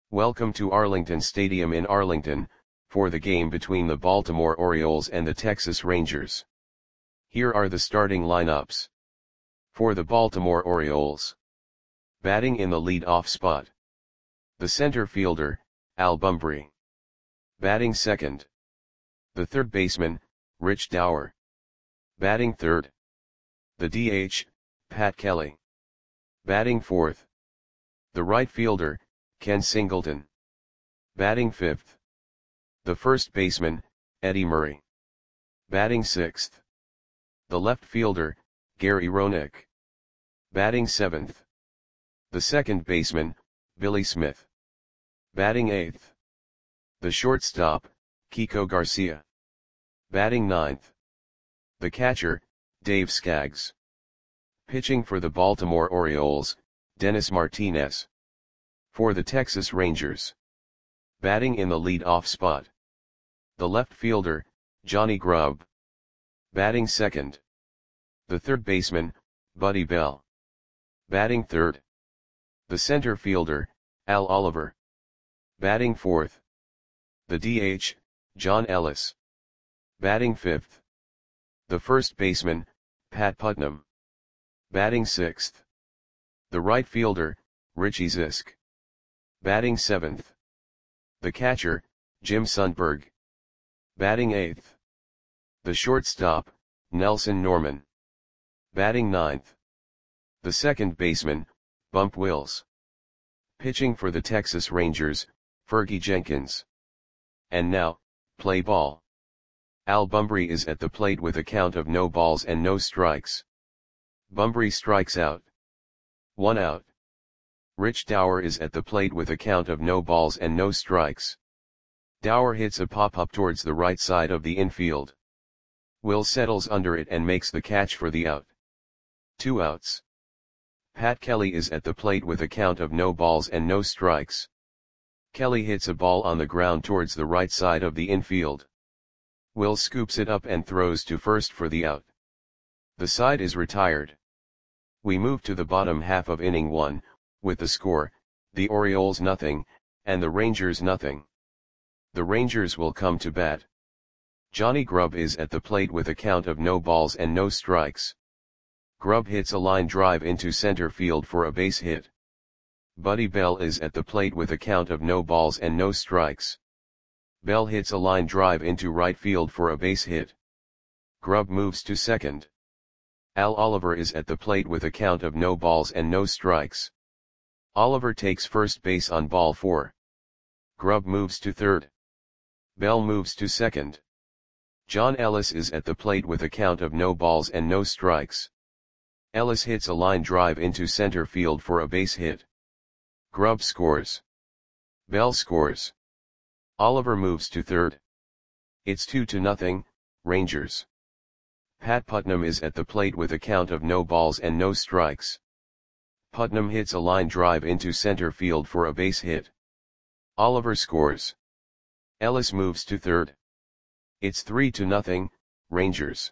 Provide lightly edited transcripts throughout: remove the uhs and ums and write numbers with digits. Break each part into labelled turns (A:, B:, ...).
A: Welcome to Arlington Stadium in Arlington, for the game between the Baltimore Orioles and the Texas Rangers. Here are the starting lineups. For the Baltimore Orioles. Batting in the lead-off spot. The center fielder, Al Bumbry. Batting second. The third baseman, Rich Dauer. Batting third. The DH, Pat Kelly. Batting fourth. The right fielder, Ken Singleton. Batting fifth. The first baseman, Eddie Murray. Batting sixth. The left fielder, Gary Roenick. Batting seventh. The second baseman, Billy Smith. Batting eighth. The shortstop, Kiko Garcia. Batting ninth. The catcher, Dave Skaggs. Pitching for the Baltimore Orioles, Dennis Martinez. For the Texas Rangers. Batting in the lead-off spot. The left fielder, Johnny Grubb. Batting second. The third baseman, Buddy Bell. Batting third. The center fielder, Al Oliver. Batting fourth. The DH, John Ellis. Batting fifth. The first baseman, Pat Putnam. Batting sixth. The right fielder, Richie Zisk. Batting seventh. The catcher, Jim Sundberg. Batting eighth. The shortstop, Nelson Norman. Batting ninth. The second baseman, Bump Wills. Pitching for the Texas Rangers, Fergie Jenkins. And now, play ball. Al Bumbry is at the plate with a count of no balls and no strikes. Bumbry strikes out. 1 out. Rich Dauer is at the plate with a count of no balls and no strikes. Dauer hits a pop-up towards the right side of the infield. Will settles under it and makes the catch for the out. 2 outs. Pat Kelly is at the plate with a count of no balls and no strikes. Kelly hits a ball on the ground towards the right side of the infield. Will scoops it up and throws to first for the out. The side is retired. We move to the bottom half of inning 1, with the score, the Orioles nothing, and the Rangers nothing. The Rangers will come to bat. Johnny Grubb is at the plate with a count of no balls and no strikes. Grubb hits a line drive into center field for a base hit. Buddy Bell is at the plate with a count of no balls and no strikes. Bell hits a line drive into right field for a base hit. Grubb moves to second. Al Oliver is at the plate with a count of no balls and no strikes. Oliver takes first base on ball 4. Grubb moves to third. Bell moves to second. John Ellis is at the plate with a count of no balls and no strikes. Ellis hits a line drive into center field for a base hit. Grubb scores. Bell scores. Oliver moves to third. It's 2-0, Rangers. Pat Putnam is at the plate with a count of no balls and no strikes. Putnam hits a line drive into center field for a base hit. Oliver scores. Ellis moves to third. It's 3-0, Rangers.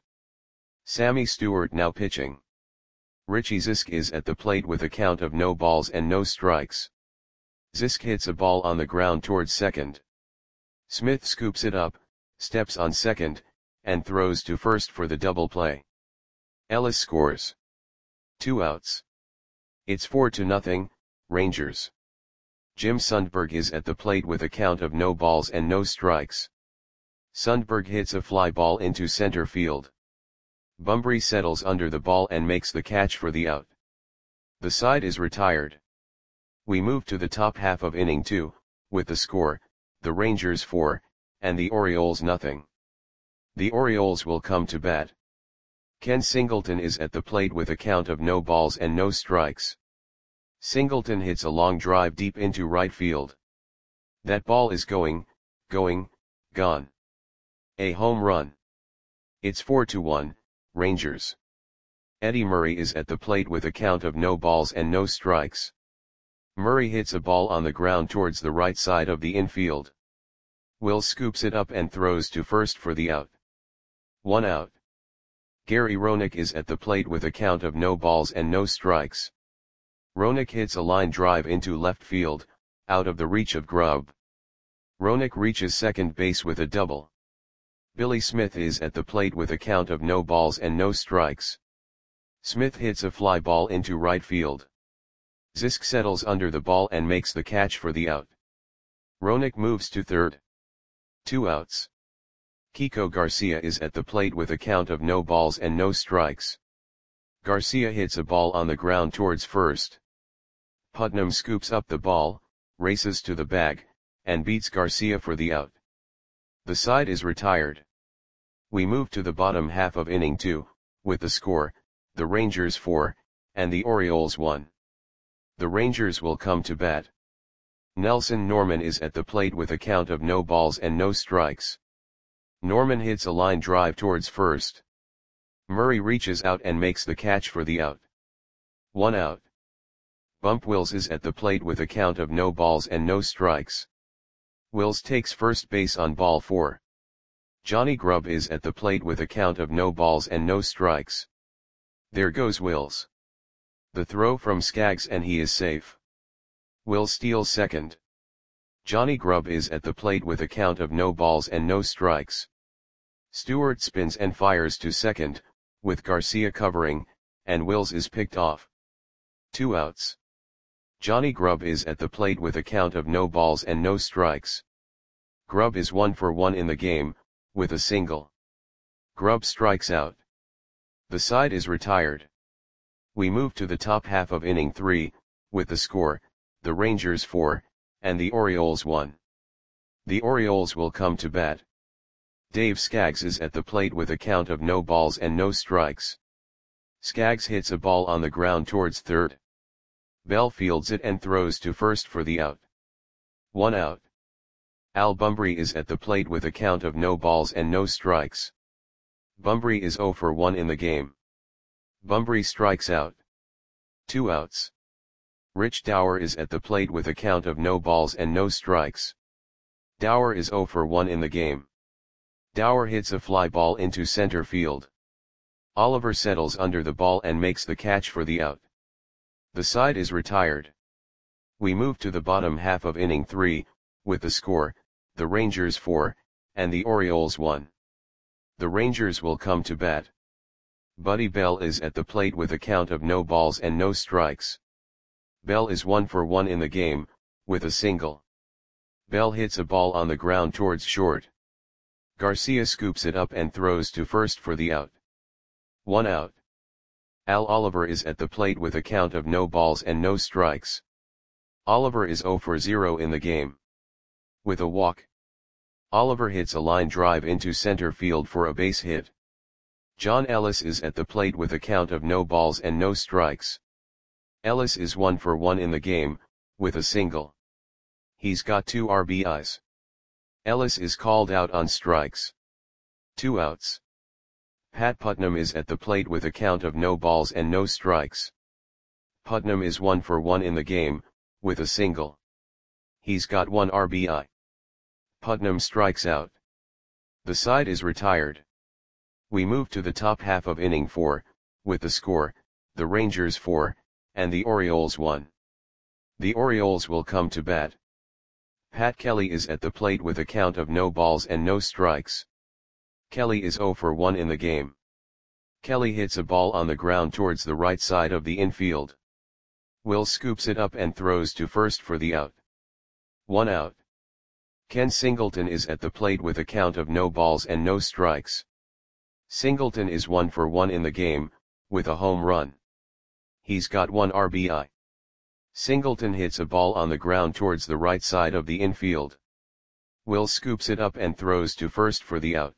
A: Sammy Stewart now pitching. Richie Zisk is at the plate with a count of no balls and no strikes. Zisk hits a ball on the ground towards second. Smith scoops it up, steps on second, and throws to first for the double play. Ellis scores. 2 outs. It's 4-0, Rangers. Jim Sundberg is at the plate with a count of no balls and no strikes. Sundberg hits a fly ball into center field. Bumbry settles under the ball and makes the catch for the out. The side is retired. We move to the top half of inning 2, with the score, the Rangers 4, and the Orioles nothing. The Orioles will come to bat. Ken Singleton is at the plate with a count of no balls and no strikes. Singleton hits a long drive deep into right field. That ball is gone. A home run. It's 4-1, Rangers. Eddie Murray is at the plate with a count of no balls and no strikes. Murray hits a ball on the ground towards the right side of the infield. Will scoops it up and throws to first for the out. 1 out. Gary Roenick is at the plate with a count of no balls and no strikes. Roenick hits a line drive into left field, out of the reach of Grubb. Roenick reaches second base with a double. Billy Smith is at the plate with a count of no balls and no strikes. Smith hits a fly ball into right field. Zisk settles under the ball and makes the catch for the out. Roenick moves to third. 2 outs. Kiko Garcia is at the plate with a count of no balls and no strikes. Garcia hits a ball on the ground towards first. Putnam scoops up the ball, races to the bag, and beats Garcia for the out. The side is retired. We move to the bottom half of inning 2, with the score, the Rangers 4, and the Orioles 1. The Rangers will come to bat. Nelson Norman is at the plate with a count of no balls and no strikes. Norman hits a line drive towards first. Murray reaches out and makes the catch for the out. 1 out. Bump Wills is at the plate with a count of no balls and no strikes. Wills takes first base on ball 4. Johnny Grubb is at the plate with a count of no balls and no strikes. There goes Wills. The throw from Skaggs and he is safe. Wills steals second. Johnny Grubb is at the plate with a count of no balls and no strikes. Stewart spins and fires to second, with Garcia covering, and Wills is picked off. 2 outs. Johnny Grubb is at the plate with a count of no balls and no strikes. Grubb is 1 for 1 in the game, with a single. Grubb strikes out. The side is retired. We move to the top half of inning 3, with the score, the Rangers 4, and the Orioles 1. The Orioles will come to bat. Dave Skaggs is at the plate with a count of no balls and no strikes. Skaggs hits a ball on the ground towards third. Bell fields it and throws to first for the out. 1 out. Al Bumbry is at the plate with a count of no balls and no strikes. Bumbry is 0 for 1 in the game. Bumbry strikes out. 2 outs. Rich Dower is at the plate with a count of no balls and no strikes. Dower is 0 for 1 in the game. Dower hits a fly ball into center field. Oliver settles under the ball and makes the catch for the out. The side is retired. We move to the bottom half of inning 3, with the score, the Rangers 4, and the Orioles 1. The Rangers will come to bat. Buddy Bell is at the plate with a count of no balls and no strikes. Bell is 1 for 1 in the game, with a single. Bell hits a ball on the ground towards short. Garcia scoops it up and throws to first for the out. 1 out. Al Oliver is at the plate with a count of no balls and no strikes. Oliver is 0 for 0 in the game. With a walk. Oliver hits a line drive into center field for a base hit. John Ellis is at the plate with a count of no balls and no strikes. Ellis is 1 for 1 in the game, with a single. He's got 2 RBIs. Ellis is called out on strikes. 2 outs. Pat Putnam is at the plate with a count of no balls and no strikes. Putnam is 1 for 1 in the game, with a single. He's got 1 RBI. Putnam strikes out. The side is retired. We move to the top half of inning 4, with the score, the Rangers 4, and the Orioles 1. The Orioles will come to bat. Pat Kelly is at the plate with a count of no balls and no strikes. Kelly is 0 for 1 in the game. Kelly hits a ball on the ground towards the right side of the infield. Will scoops it up and throws to first for the out. 1 out. Ken Singleton is at the plate with a count of no balls and no strikes. Singleton is 1 for 1 in the game, with a home run. He's got 1 RBI. Singleton hits a ball on the ground towards the right side of the infield. Will scoops it up and throws to first for the out.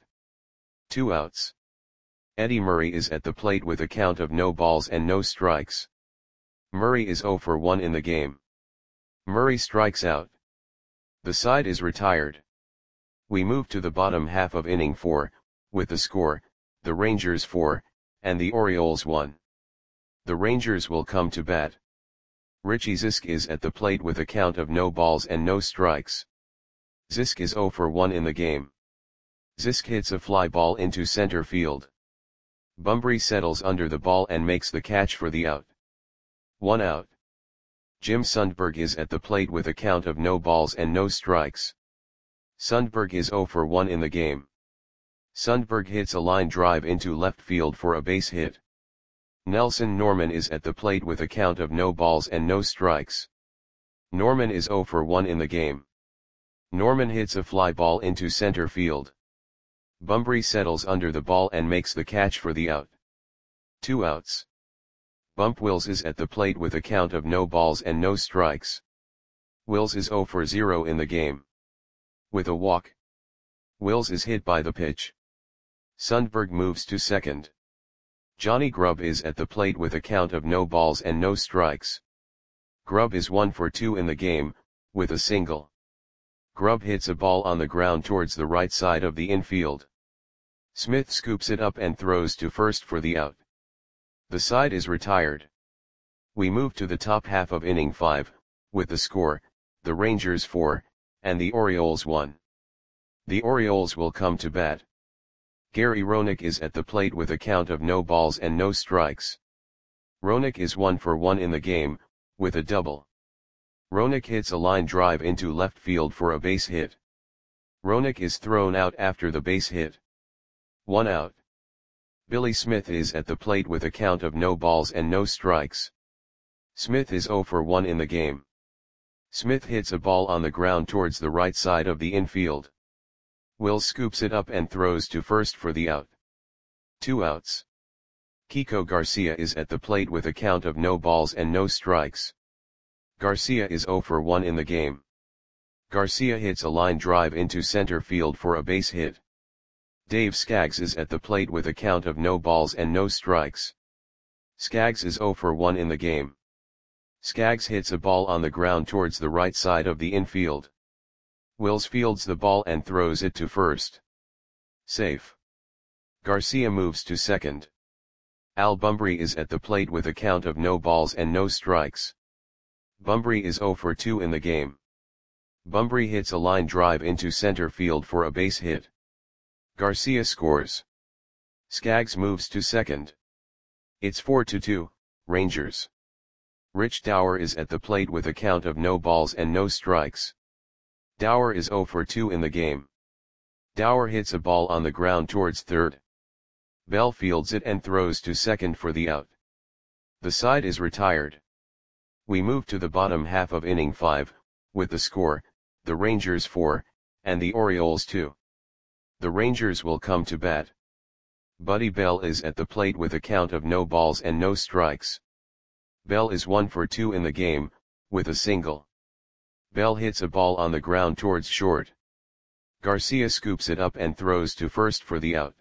A: 2 outs. Eddie Murray is at the plate with a count of no balls and no strikes. Murray is 0 for 1 in the game. Murray strikes out. The side is retired. We move to the bottom half of inning 4, with the score, the Rangers 4, and the Orioles 1. The Rangers will come to bat. Richie Zisk is at the plate with a count of no balls and no strikes. Zisk is 0 for 1 in the game. Zisk hits a fly ball into center field. Bumbry settles under the ball and makes the catch for the out. 1 out. Jim Sundberg is at the plate with a count of no balls and no strikes. Sundberg is 0 for 1 in the game. Sundberg hits a line drive into left field for a base hit. Nelson Norman is at the plate with a count of no balls and no strikes. Norman is 0 for 1 in the game. Norman hits a fly ball into center field. Bumbry settles under the ball and makes the catch for the out. 2 outs. Bump Wills is at the plate with a count of no balls and no strikes. Wills is 0 for 0 in the game. With a walk. Wills is hit by the pitch. Sundberg moves to second. Johnny Grubb is at the plate with a count of no balls and no strikes. Grubb is 1 for 2 in the game, with a single. Grubb hits a ball on the ground towards the right side of the infield. Smith scoops it up and throws to first for the out. The side is retired. We move to the top half of inning 5, with the score, the Rangers 4, and the Orioles 1. The Orioles will come to bat. Gary Roenick is at the plate with a count of no balls and no strikes. Roenick is 1 for 1 in the game, with a double. Roenick hits a line drive into left field for a base hit. Roenick is thrown out after the base hit. 1 out. Billy Smith is at the plate with a count of no balls and no strikes. Smith is 0 for 1 in the game. Smith hits a ball on the ground towards the right side of the infield. Wills scoops it up and throws to first for the out. 2 outs. Kiko Garcia is at the plate with a count of no balls and no strikes. Garcia is 0 for 1 in the game. Garcia hits a line drive into center field for a base hit. Dave Skaggs is at the plate with a count of no balls and no strikes. Skaggs is 0 for 1 in the game. Skaggs hits a ball on the ground towards the right side of the infield. Wills fields the ball and throws it to first. Safe. Garcia moves to second. Al Bumbry is at the plate with a count of no balls and no strikes. Bumbry is 0 for 2 in the game. Bumbry hits a line drive into center field for a base hit. Garcia scores. Skaggs moves to second. It's 4-2, Rangers. Rich Dower is at the plate with a count of no balls and no strikes. Dower is 0 for 2 in the game. Dower hits a ball on the ground towards third. Bell fields it and throws to second for the out. The side is retired. We move to the bottom half of inning 5, with the score, the Rangers 4, and the Orioles 2. The Rangers will come to bat. Buddy Bell is at the plate with a count of no balls and no strikes. Bell is 1 for 2 in the game, with a single. Bell hits a ball on the ground towards short. Garcia scoops it up and throws to first for the out.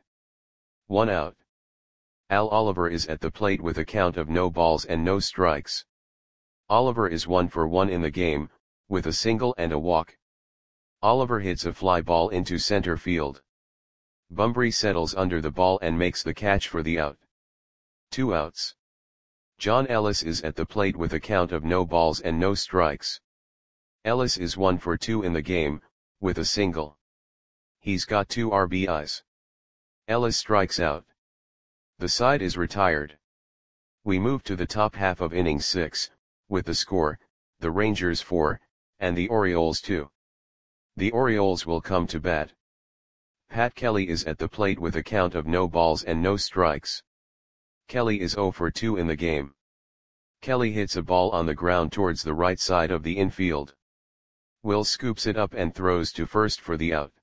A: 1 out. Al Oliver is at the plate with a count of no balls and no strikes. Oliver is 1 for 1 in the game, with a single and a walk. Oliver hits a fly ball into center field. Bumbry settles under the ball and makes the catch for the out. 2 outs. John Ellis is at the plate with a count of no balls and no strikes. Ellis is 1 for 2 in the game, with a single. He's got 2 RBIs. Ellis strikes out. The side is retired. We move to the top half of inning 6, with the score, the Rangers 4, and the Orioles 2. The Orioles will come to bat. Pat Kelly is at the plate with a count of no balls and no strikes. Kelly is 0 for 2 in the game. Kelly hits a ball on the ground towards the right side of the infield. Wills scoops it up and throws to first for the out.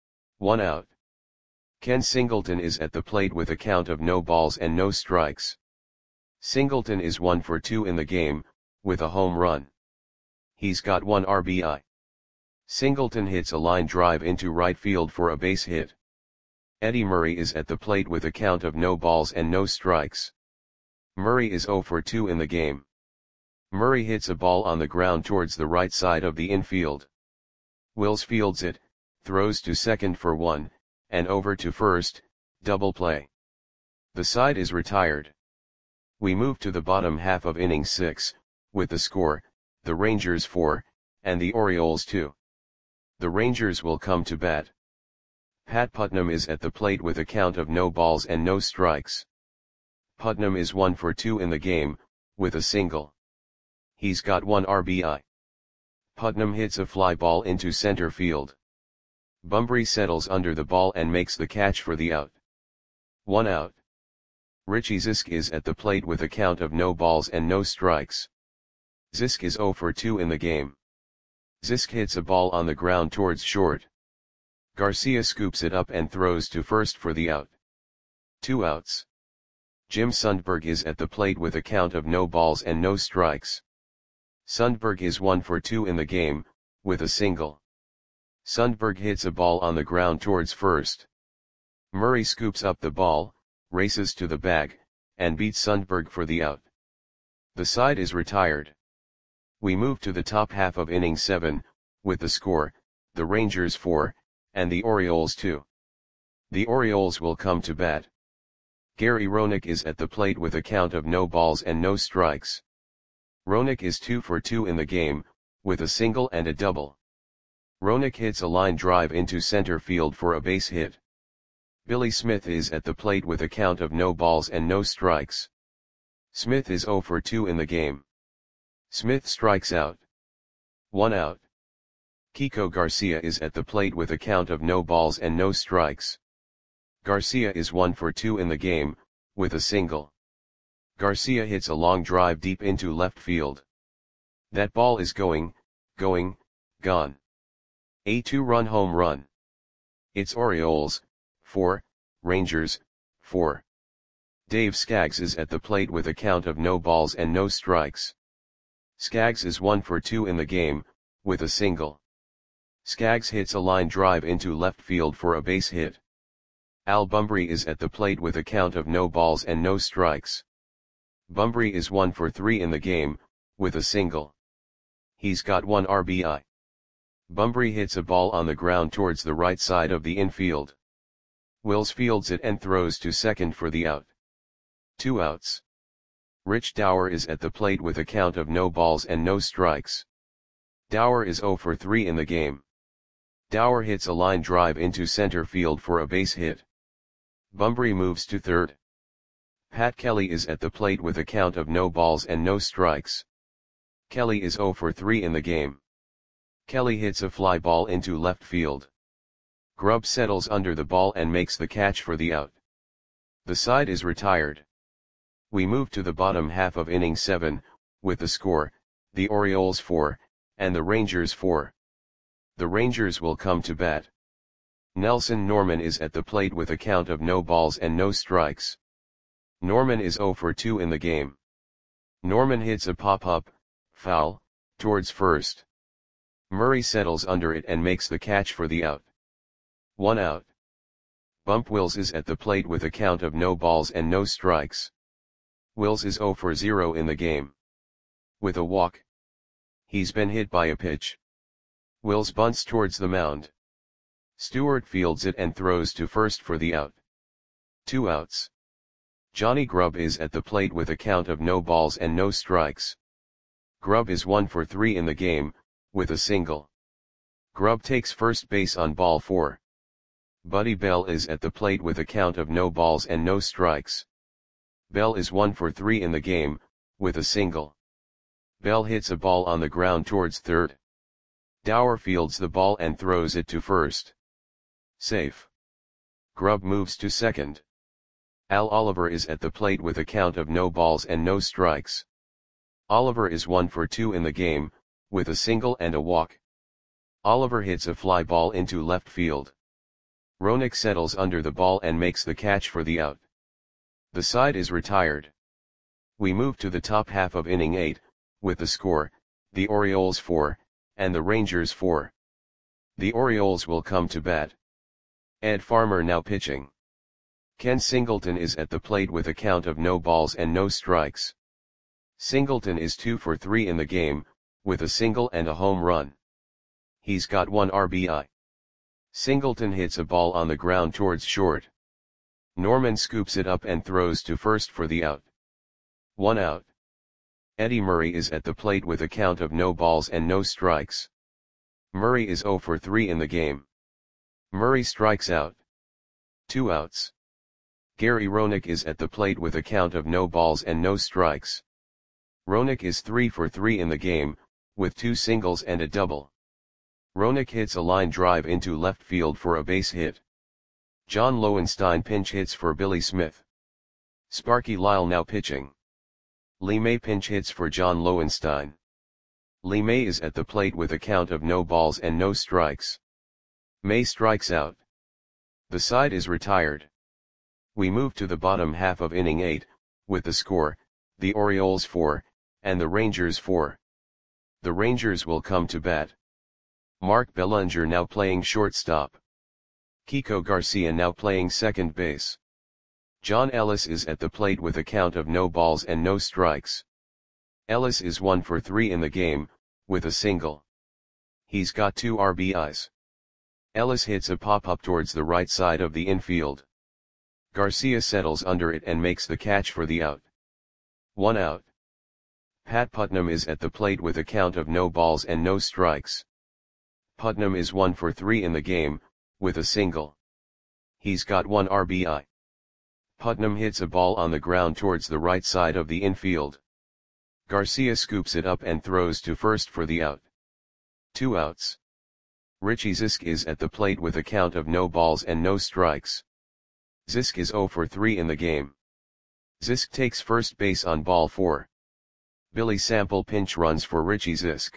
A: 1 out. Ken Singleton is at the plate with a count of no balls and no strikes. Singleton is 1 for 2 in the game, with a home run. He's got 1 RBI. Singleton hits a line drive into right field for a base hit. Eddie Murray is at the plate with a count of no balls and no strikes. Murray is 0 for 2 in the game. Murray hits a ball on the ground towards the right side of the infield. Wills fields it, throws to second for 1, and over to first, double play. The side is retired. We move to the bottom half of inning 6, with the score, the Rangers 4, and the Orioles 2. The Rangers will come to bat. Pat Putnam is at the plate with a count of no balls and no strikes. Putnam is 1 for 2 in the game, with a single. He's got 1 RBI. Putnam hits a fly ball into center field. Bunbury settles under the ball and makes the catch for the out. 1 out. Richie Zisk is at the plate with a count of no balls and no strikes. Zisk is 0 for 2 in the game. Zisk hits a ball on the ground towards short. Garcia scoops it up and throws to first for the out. 2 outs. Jim Sundberg is at the plate with a count of no balls and no strikes. Sundberg is 1 for 2 in the game, with a single. Sundberg hits a ball on the ground towards first. Murray scoops up the ball, races to the bag, and beats Sundberg for the out. The side is retired. We move to the top half of inning 7, with the score, the Rangers 4, and the Orioles 2. The Orioles will come to bat. Gary Roenick is at the plate with a count of no balls and no strikes. Roenick is 2 for 2 in the game, with a single and a double. Roenick hits a line drive into center field for a base hit. Billy Smith is at the plate with a count of no balls and no strikes. Smith is 0 for 2 in the game. Smith strikes out. 1 out. Kiko Garcia is at the plate with a count of no balls and no strikes. Garcia is 1 for 2 in the game, with a single. Garcia hits a long drive deep into left field. That ball is gone. A 2-run home run. It's Orioles 4, Rangers 4. Dave Skaggs is at the plate with a count of no balls and no strikes. Skaggs is 1 for 2 in the game, with a single. Skaggs hits a line drive into left field for a base hit. Al Bunbury is at the plate with a count of no balls and no strikes. Bunbury is 1 for 3 in the game, with a single. He's got 1 RBI. Bunbury hits a ball on the ground towards the right side of the infield. Wills fields it and throws to second for the out. 2 outs. Rich Dower is at the plate with a count of no balls and no strikes. Dower is 0 for 3 in the game. Dower hits a line drive into center field for a base hit. Bunbury moves to third. Pat Kelly is at the plate with a count of no balls and no strikes. Kelly is 0 for 3 in the game. Kelly hits a fly ball into left field. Grubb settles under the ball and makes the catch for the out. The side is retired. We move to the bottom half of inning 7, with the score, the Orioles 4, and the Rangers 4. The Rangers will come to bat. Nelson Norman is at the plate with a count of no balls and no strikes. Norman is 0 for 2 in the game. Norman hits a pop-up, foul, towards first. Murray settles under it and makes the catch for the out. 1 out. Bump Wills is at the plate with a count of no balls and no strikes. Wills is 0 for 0 in the game. With a walk. He's been hit by a pitch. Wills bunts towards the mound. Stewart fields it and throws to first for the out. 2 outs. Johnny Grubb is at the plate with a count of no balls and no strikes. Grubb is 1 for 3 in the game, with a single. Grubb takes first base on ball 4. Buddy Bell is at the plate with a count of no balls and no strikes. Bell is 1 for 3 in the game, with a single. Bell hits a ball on the ground towards third. Dower fields the ball and throws it to first. Safe. Grubb moves to second. Al Oliver is at the plate with a count of no balls and no strikes. Oliver is 1 for 2 in the game, with a single and a walk. Oliver hits a fly ball into left field. Roenick settles under the ball and makes the catch for the out. The side is retired. We move to the top half of inning 8, with the score, the Orioles 4, and the Rangers 4. The Orioles will come to bat. Ed Farmer now pitching. Ken Singleton is at the plate with a count of no balls and no strikes. Singleton is 2 for 3 in the game, with a single and a home run. He's got 1 RBI. Singleton hits a ball on the ground towards short. Norman scoops it up and throws to first for the out. 1 out. Eddie Murray is at the plate with a count of no balls and no strikes. Murray is 0 for 3 in the game. Murray strikes out. 2 outs. Gary Roenick is at the plate with a count of no balls and no strikes. Roenick is 3 for 3 in the game, with 2 singles and a double. Roenick hits a line drive into left field for a base hit. John Lowenstein pinch hits for Billy Smith. Sparky Lyle now pitching. Lee May pinch hits for John Lowenstein. Lee May is at the plate with a count of no balls and no strikes. May strikes out. The side is retired. We move to the bottom half of inning 8, with the score, the Orioles 4, and the Rangers 4. The Rangers will come to bat. Mark Bellinger now playing shortstop. Kiko Garcia now playing second base. John Ellis is at the plate with a count of no balls and no strikes. Ellis is 1 for 3 in the game, with a single. He's got 2 RBIs. Ellis hits a pop-up towards the right side of the infield. Garcia settles under it and makes the catch for the out. 1 out. Pat Putnam is at the plate with a count of no balls and no strikes. Putnam is 1 for 3 in the game, with a single. He's got 1 RBI. Putnam hits a ball on the ground towards the right side of the infield. Garcia scoops it up and throws to first for the out. 2 outs. Richie Zisk is at the plate with a count of no balls and no strikes. Zisk is 0 for 3 in the game. Zisk takes first base on ball 4. Billy Sample pinch runs for Richie Zisk.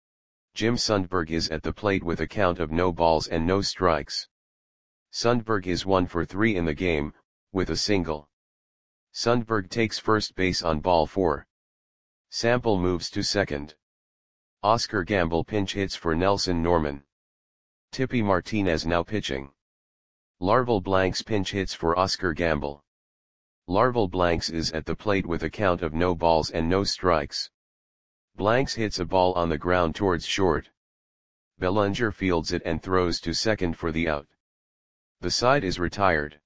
A: Jim Sundberg is at the plate with a count of no balls and no strikes. Sundberg is 1 for 3 in the game, with a single. Sundberg takes first base on ball 4. Sample moves to second. Oscar Gamble pinch hits for Nelson Norman. Tippy Martinez now pitching. Larval Blanks pinch hits for Oscar Gamble. Larval Blanks is at the plate with a count of no balls and no strikes. Blanks hits a ball on the ground towards short. Bellinger fields it and throws to second for the out. The side is retired.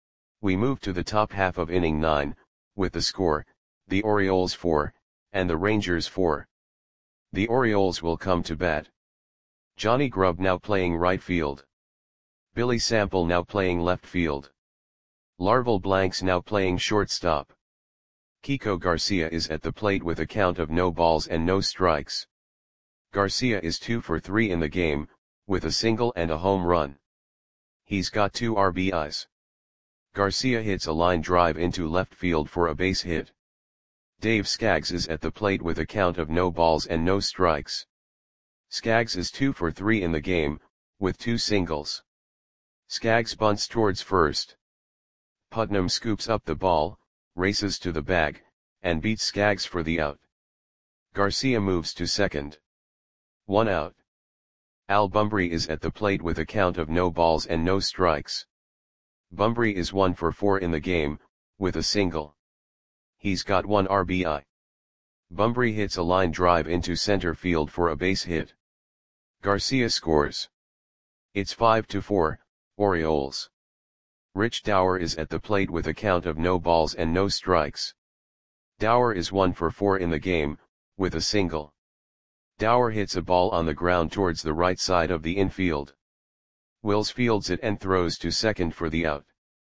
A: We move to the top half of inning 9, with the score, the Orioles 4, and the Rangers 4. The Orioles will come to bat. Johnny Grubb now playing right field. Billy Sample now playing left field. Larval Blanks now playing shortstop. Kiko Garcia is at the plate with a count of no balls and no strikes. Garcia is 2 for 3 in the game, with a single and a home run. He's got 2 RBIs. Garcia hits a line drive into left field for a base hit. Dave Skaggs is at the plate with a count of no balls and no strikes. Skaggs is 2 for 3 in the game, with 2 singles. Skaggs bunts towards first. Putnam scoops up the ball, races to the bag, and beats Skaggs for the out. Garcia moves to second. 1 out. Al Bumbry is at the plate with a count of no balls and no strikes. Bumbry is 1 for 4 in the game, with a single. He's got 1 RBI. Bumbry hits a line drive into center field for a base hit. Garcia scores. It's 5-4, Orioles. Rich Dower is at the plate with a count of no balls and no strikes. Dower is 1 for 4 in the game, with a single. Dower hits a ball on the ground towards the right side of the infield. Wills fields it and throws to second for the out.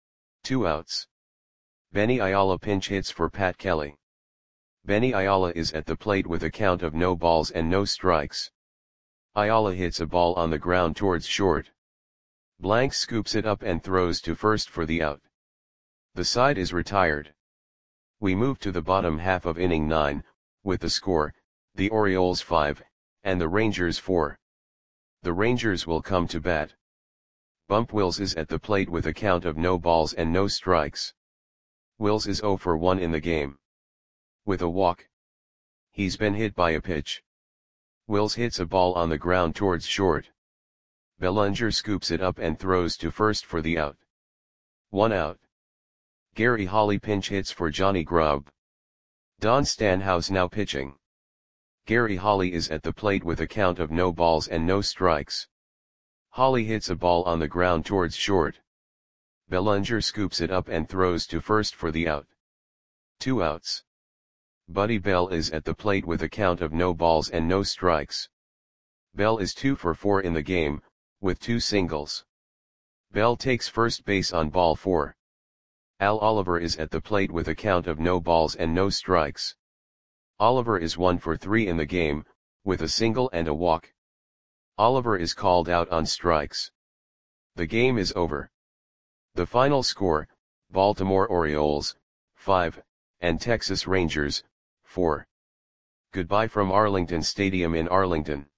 A: 2 outs. Benny Ayala pinch hits for Pat Kelly. Benny Ayala is at the plate with a count of no balls and no strikes. Ayala hits a ball on the ground towards short. Blanks scoops it up and throws to first for the out. The side is retired. We move to the bottom half of inning 9, with the score, the Orioles 5, and the Rangers 4. The Rangers will come to bat. Bump Wills is at the plate with a count of no balls and no strikes. Wills is 0 for 1 in the game. With a walk. He's been hit by a pitch. Wills hits a ball on the ground towards short. Bellinger scoops it up and throws to first for the out. 1 out. Gary Holly pinch hits for Johnny Grubb. Don Stanhouse now pitching. Gary Holly is at the plate with a count of no balls and no strikes. Holly hits a ball on the ground towards short. Bellinger scoops it up and throws to first for the out. 2 outs. Buddy Bell is at the plate with a count of no balls and no strikes. Bell is 2 for 4 in the game, with 2 singles. Bell takes first base on ball 4. Al Oliver is at the plate with a count of no balls and no strikes. Oliver is 1 for 3 in the game, with a single and a walk. Oliver is called out on strikes. The game is over. The final score, Baltimore Orioles, 5, and Texas Rangers, 4. Goodbye from Arlington Stadium in Arlington.